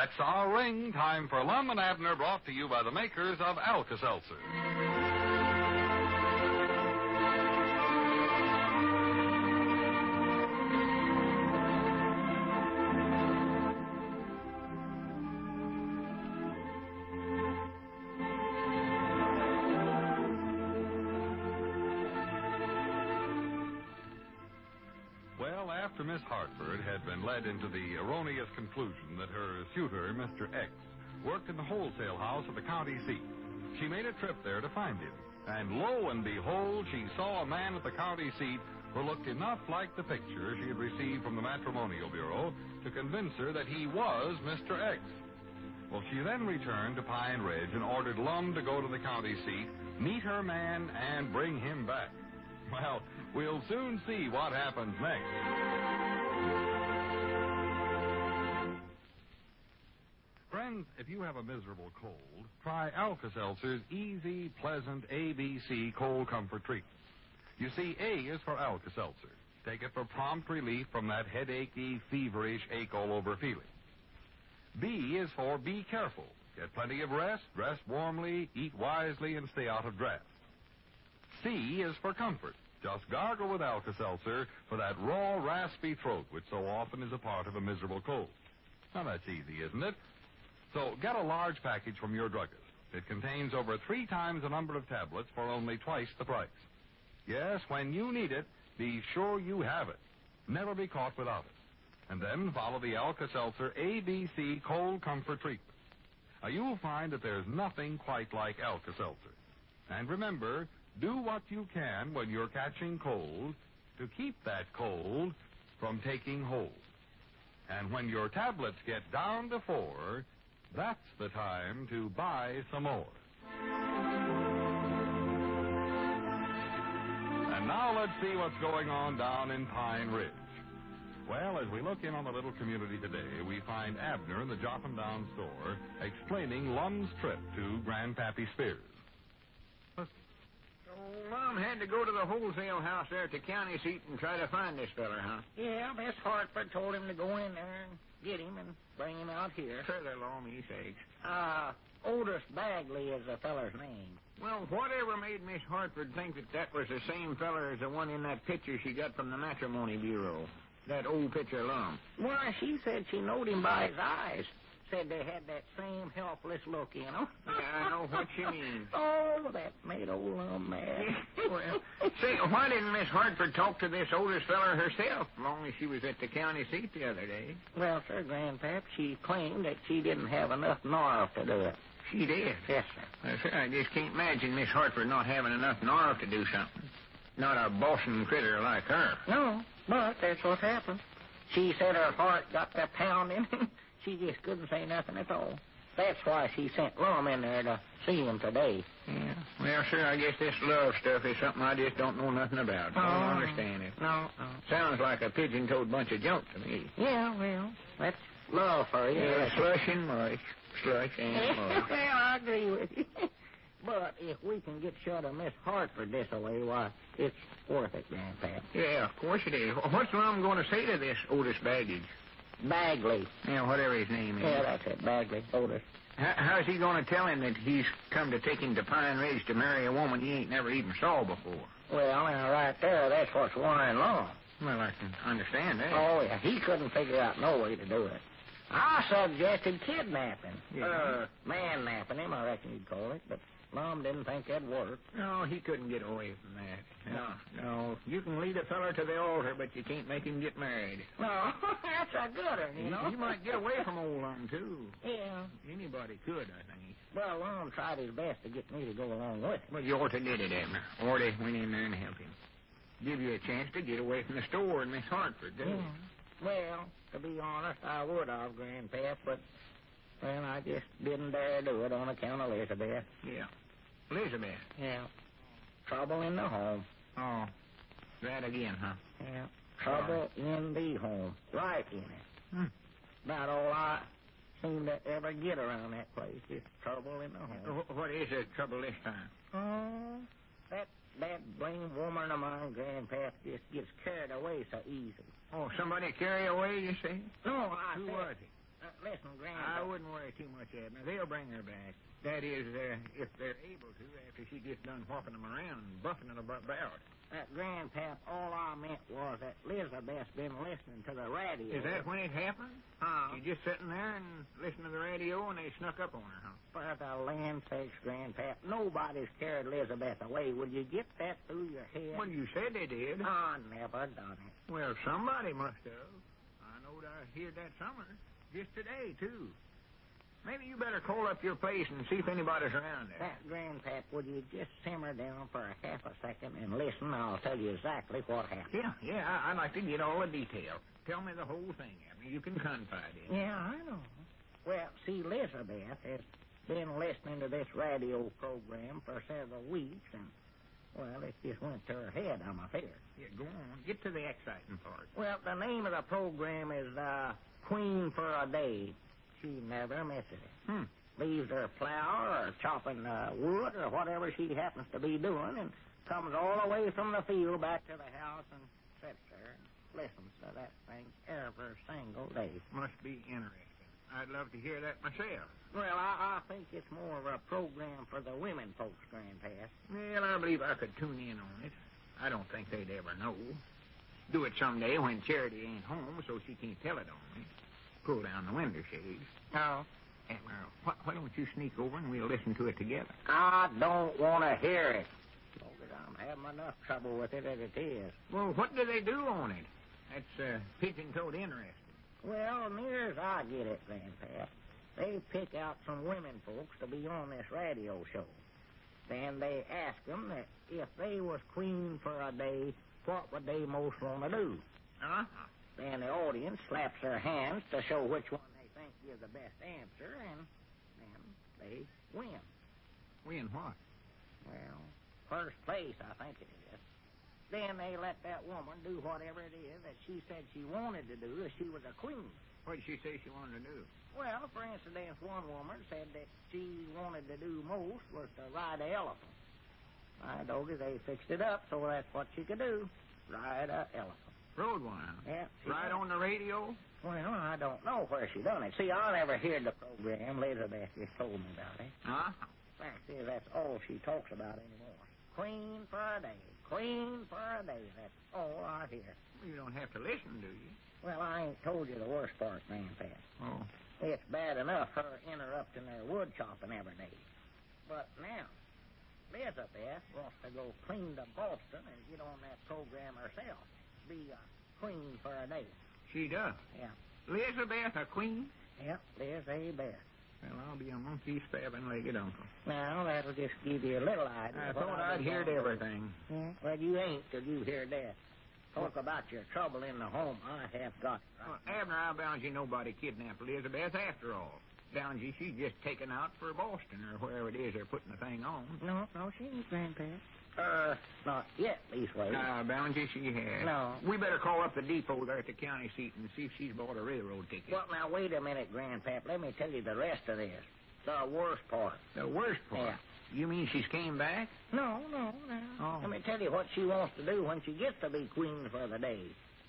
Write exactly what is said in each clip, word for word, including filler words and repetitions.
That's our ring. Time for Lum and Abner, brought to you by the makers of Alka-Seltzer. After Miss Hartford had been led into the erroneous conclusion that her suitor, Mister X, worked in the wholesale house of the county seat, she made a trip there to find him. And lo and behold, she saw a man at the county seat who looked enough like the picture she had received from the Matrimonial Bureau to convince her that he was Mister X. Well, she then returned to Pine Ridge and ordered Lum to go to the county seat, meet her man, and bring him back. Well, we'll soon see what happens next. Friends, if you have a miserable cold, try Alka-Seltzer's easy, pleasant A B C cold comfort treatment. You see, A is for Alka-Seltzer. Take it for prompt relief from that headachy, feverish, ache-all-over feeling. B is for be careful. Get plenty of rest, dress warmly, eat wisely, and stay out of drafts. C is for comfort. Just gargle with Alka-Seltzer for that raw, raspy throat, which so often is a part of a miserable cold. Now, that's easy, isn't it? So get a large package from your druggist. It contains over three times the number of tablets for only twice the price. Yes, when you need it, be sure you have it. Never be caught without it. And then follow the Alka-Seltzer A B C Cold Comfort Treatment. Now, you'll find that there's nothing quite like Alka-Seltzer. And remember, do what you can when you're catching cold to keep that cold from taking hold. And when your tablets get down to four, that's the time to buy some more. And now let's see what's going on down in Pine Ridge. Well, as we look in on the little community today, we find Abner in the Jotham Down store explaining Lum's trip to Grandpappy Spears. Lum had to go to the wholesale house there at the county seat and try to find this feller, huh? Yeah, Miss Hartford told him to go in there and get him and bring him out here. Feather law me sakes. Uh, Otis Bagley is the feller's name. Well, whatever made Miss Hartford think that that was the same feller as the one in that picture she got from the Matrimony Bureau? That old picture, Lum. Why, she said she knowed him by his eyes. Said they had that same helpless look in them. Yeah, I know what you mean. Oh, that made old Lum mad. Well, say, why didn't Miss Hartford talk to this Otis feller herself, long as she was at the county seat the other day? Well, sir, Grandpap, she claimed that she didn't have enough nerve to do it. She did? Yes, sir. Well, sir, I just can't imagine Miss Hartford not having enough nerve to do something. Not a bossing critter like her. No, but that's what happened. She said her heart got to pounding. She just couldn't say nothing at all. That's why she sent Lum in there to see him today. Yeah. Well, sir, I guess this love stuff is something I just don't know nothing about. Oh, Don't understand it. No, no. Sounds like a pigeon-toed bunch of junk to me. Yeah, well, that's love for you. Yeah, slush and mush. Slush and mush. Well, I agree with you. But if we can get shut of Miss Hartford this away, why, it's worth it, Grandpa. Yeah, of course it is. What's Lum going to say to this Otis Baggage? Bagley. Yeah, whatever his name is. Yeah, that's it, Bagley, Otis. How, how's he going to tell him that he's come to take him to Pine Ridge to marry a woman he ain't never even saw before? Well, now, right there, that's what's worrying Lum. Well, I can understand that. Oh, yeah, he couldn't figure out no way to do it. I suggested kidnapping. Yeah. Uh, man-napping him, I reckon you'd call it, but Lum didn't think that'd work. No, he couldn't get away from that. No, no. You can lead a feller to the altar, but you can't make him get married. No, that's a good one, you know. He might get away from old Lum, too. Yeah. Anybody could, I think. Well, Lum tried his best to get me to go along with him. Well, you ought to did it, Abner. Ought to went in there and help him. Give you a chance to get away from the store and Miss Hartford, too. Yeah. Well, to be honest, I would have, Grandpap, but, well, I just didn't dare do it on account of Elizabeth. Yeah. Elizabeth? Yeah. Trouble in the home. Oh, that again, huh? Yeah. Trouble in the home. Right in it. Hmm. About all I seem to ever get around that place is trouble in the home. What is the trouble this time? Oh, that that blame woman of mine, Grandpap, just gets carried away so easy. Oh, somebody carry away, you say? No, I Who said, was it? Uh, listen, I Grandpa. wouldn't worry too much, Abner. They'll bring her back. That is, uh, if they're able to, after she gets done whopping them around and buffing them about. Uh, Grandpap, all I meant was that Elizabeth's been listening to the radio. Is that when it happened? Huh? She just sitting there and listening to the radio, and they snuck up on her, huh? For the land sakes, Grandpap, nobody's carried Elizabeth away. Will you get that through your head? Well, you said they did. I never done it. Well, somebody must have. I knowed I heard that summer. Just today, too. Maybe you better call up your place and see if anybody's around there. That, Grandpap, would you just simmer down for a half a second and listen? I'll tell you exactly what happened. Yeah, yeah, I- I'd like to get all the details. Tell me the whole thing, Abner. You can confide in. Yeah, I know. Well, see, Elizabeth has been listening to this radio program for several weeks, and, well, it just went to her head, I'm afraid. Yeah, go on. Get to the exciting part. Well, the name of the program is uh, Queen for a Day. She never misses it. Hmm. Leaves her plow or chopping uh, wood or whatever she happens to be doing and comes all the way from the field back to the house and sits there and listens to that thing every single day. Must be interesting. I'd love to hear that myself. Well, I, I think it's more of a program for the women folks, Grandpa. Well, I believe I could tune in on it. I don't think they'd ever know. Do it someday when Charity ain't home so she can't tell it on me. Pull down the window shades. No. And, uh, why, why don't you sneak over and we'll listen to it together? I don't want to hear it. Oh, but I'm having enough trouble with it as it is. Well, what do they do on it? That's uh, pigeon-toed interesting. Well, near as I get it, Grandpa, they pick out some women folks to be on this radio show. Then they ask them that if they was queen for a day, what would they most want to do? Uh-huh. Then the audience slaps their hands to show which one they think gives the best answer, and then they win. Win what? Well, first place, I think it is. Then they let that woman do whatever it is that she said she wanted to do if she was a queen. What did she say she wanted to do? Well, for instance, one woman said that she wanted to do most was to ride an elephant. I told her they fixed it up so that's what she could do, ride an elephant. Rode one, huh? Yeah. Right on the radio? Well, I don't know where she done it. See, I never heard the program. Elizabeth just told me about it. Huh? Fact is, that's all she talks about anymore. Queen for a day. Queen for a day. That's all I hear. You don't have to listen, do you? Well, I ain't told you the worst part, Grandpa. Oh. It's bad enough her interrupting their wood chopping every day. But now, Elizabeth wants to go clean to Boston and get on that program herself. Be a queen for a day. She does? Yeah. Elizabeth, a queen? Yep, Liz A. Beth. Well, I'll be a monkey-stabbing-legged uncle. Now, that'll just give you a little idea. I of what thought I've I'd been heard going through. everything. Yeah, well, you ain't till you hear that. Talk about your trouble in the home. I have got it right Well, now. Abner, I bound you nobody kidnapped Elizabeth after all. Bound you she's just taken out for Boston or wherever it is they're putting the thing on. No, no, she ain't, Grandpa. Uh, not yet, leastways. Uh, bound you she has. No. We better call up the depot there at the county seat and see if she's bought a railroad ticket. Well, now, wait a minute, Grandpap. Let me tell you the rest of this. The worst part. The worst part? Yeah. You mean she's came back? No, no, no. Oh. Let me tell you what she wants to do when she gets to be queen for the day.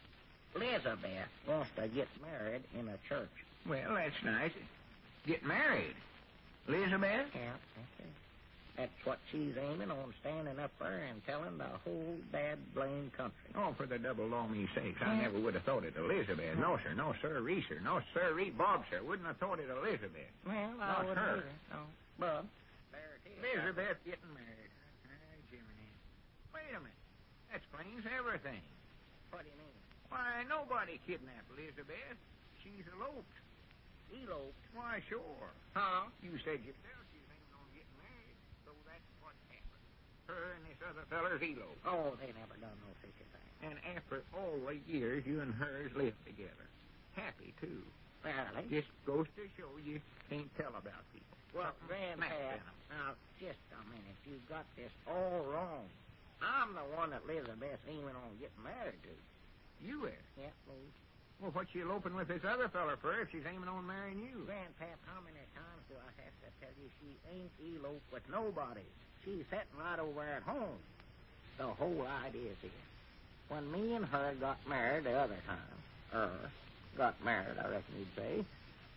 Elizabeth wants to get married in a church. Well, that's nice. Get married. Elizabeth? Yeah, that's it. That's what she's aiming on, standing up there and telling the whole bad blame country. Oh, for the double law me sakes, I Yeah. never would have thought it Elizabeth. No, sir. No, sir. Ree, sir. No, sir. Ree. Bob, sir. Wouldn't have thought it Elizabeth. Well, I Not wouldn't her. either. No, Bub. There it is. Elizabeth getting married. Ah, Jiminy. Wait a minute. That explains everything. What do you mean? Why, nobody kidnapped Elizabeth. She's eloped. Eloped? Why, sure. Huh? You said yourself she was aiming on getting married, so that's what happened. Her and this other feller's eloped. Oh, they never done no such a thing. And after all the years you and hers lived together. Happy, too. Well, it Just goes to show you can't tell about people. Well, Something smacks Grandpa, in 'em. now, just a minute. You've got this all wrong. I'm the one that Elizabeth's aiming on getting married to. You is? Yeah, me. Well, what's she eloping with this other feller for if she's aiming on marrying you? Grandpap, how many times do I have to tell you she ain't eloped with nobody? She's sitting right over at home. The whole idea is this. When me and her got married the other time, er, got married, I reckon you'd say,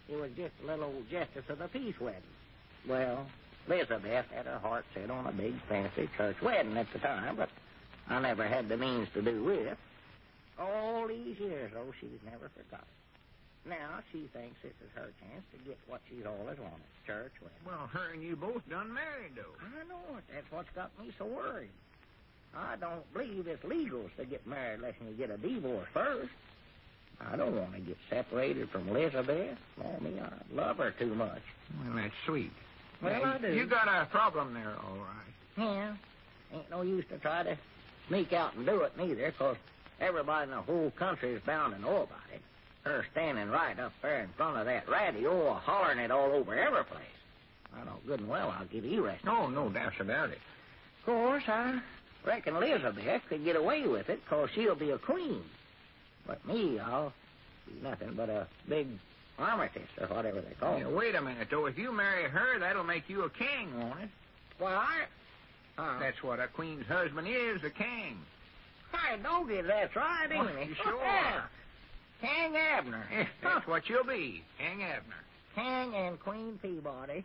It was just a little justice of the peace wedding. Well, Elizabeth had her heart set on a big, fancy church wedding at the time, but I never had the means to do it. All these years, though, she's never forgot it. Now she thinks this is her chance to get what she's always wanted, church wedding. Well, her and you both done married, though. I know it. That's what's got me so worried. I don't believe it's legal to get married unless you get a divorce first. I don't want to get separated from Elizabeth. Oh, me, I love her too much. Well, that's sweet. Well, Now, I do. You got a problem there, all right. Yeah. Ain't no use to try to sneak out and do it, neither, because everybody in the whole country is bound to know about it. Her standing right up there in front of that radio, hollering it all over every place. I know good and well I'll give you rest. Oh, no doubts about it. Of course, I reckon Elizabeth could get away with it, because she'll be a queen. But me, I'll be nothing but a big armistice, or whatever they call it. Now, wait a minute, though. If you marry her, that'll make you a king, won't it? Why? Uh, That's what a queen's husband is, a king. Hey, don't get that's right, ain't Well, it? sure. Yeah. King Abner. That's what you'll be, King Abner. King and Queen Peabody.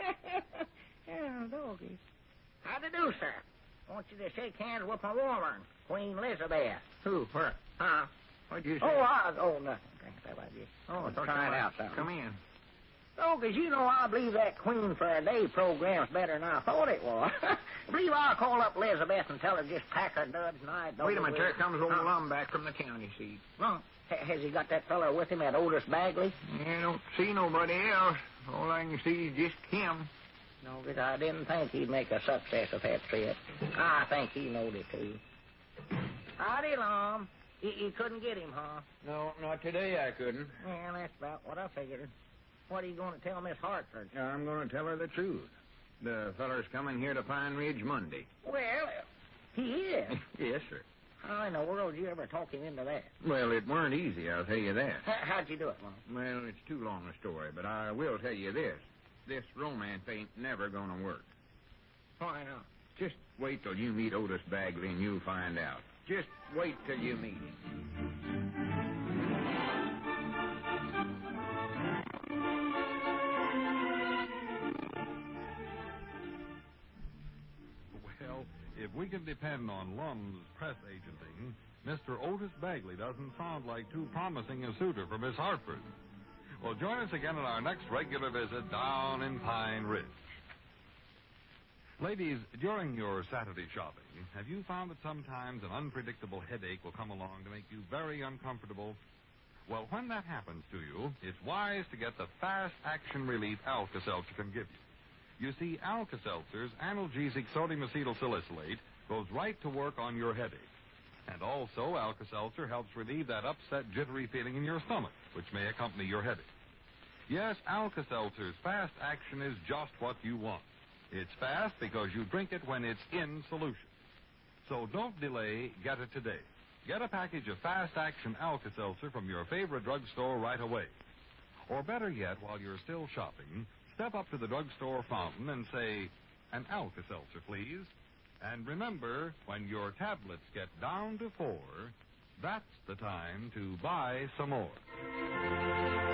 Yeah, doggy. How do you do, sir? I want you to shake hands with my woman, Queen Elizabeth. Who? Where? Huh? What'd you say? Oh, I, oh, nothing. Grandpa, I just oh, I thought trying you out might something. come in. Oh, 'cause you know I believe that Queen for a Day program's better than I thought it was. I believe I'll call up Elizabeth and tell her just pack her duds and I don't Wait a minute, with there it. comes old Huh? Lum back from the county seat. Well, ha- has he got that feller with him, that Otis Bagley? I don't see nobody else. All I can see is just him. No, 'cause I didn't think he'd make a success of that trip. I think he knowed it, too. Howdy, Lum. You, you couldn't get him, huh? No, not today I couldn't. Well, that's about what I figured. What are you going to tell Miss Hartford? I'm going to tell her the truth. The feller's coming here to Pine Ridge Monday. Well, he is. Yes, sir. How in the world did you ever talk him into that? Well, it weren't easy, I'll tell you that. H- how'd you do it, Lum? Well, it's too long a story, but I will tell you this. This romance ain't never going to work. Why not? Just wait till you meet Otis Bagley and you'll find out. Just wait till you meet him. Well, if we can depend on Lum's press agenting, Mister Otis Bagley doesn't sound like too promising a suitor for Miss Hartford. Well, join us again on our next regular visit down in Pine Ridge. Ladies, during your Saturday shopping, have you found that sometimes an unpredictable headache will come along to make you very uncomfortable? Well, when that happens to you, it's wise to get the fast action relief Alka-Seltzer can give you. You see, Alka-Seltzer's analgesic sodium acetyl salicylate goes right to work on your headache. And also, Alka-Seltzer helps relieve that upset, jittery feeling in your stomach, which may accompany your headache. Yes, Alka-Seltzer's fast action is just what you want. It's fast because you drink it when it's in solution. So don't delay, get it today. Get a package of Fast Action Alka-Seltzer from your favorite drugstore right away. Or better yet, while you're still shopping, step up to the drugstore fountain and say, "An Alka-Seltzer, please." And remember, when your tablets get down to four, that's the time to buy some more.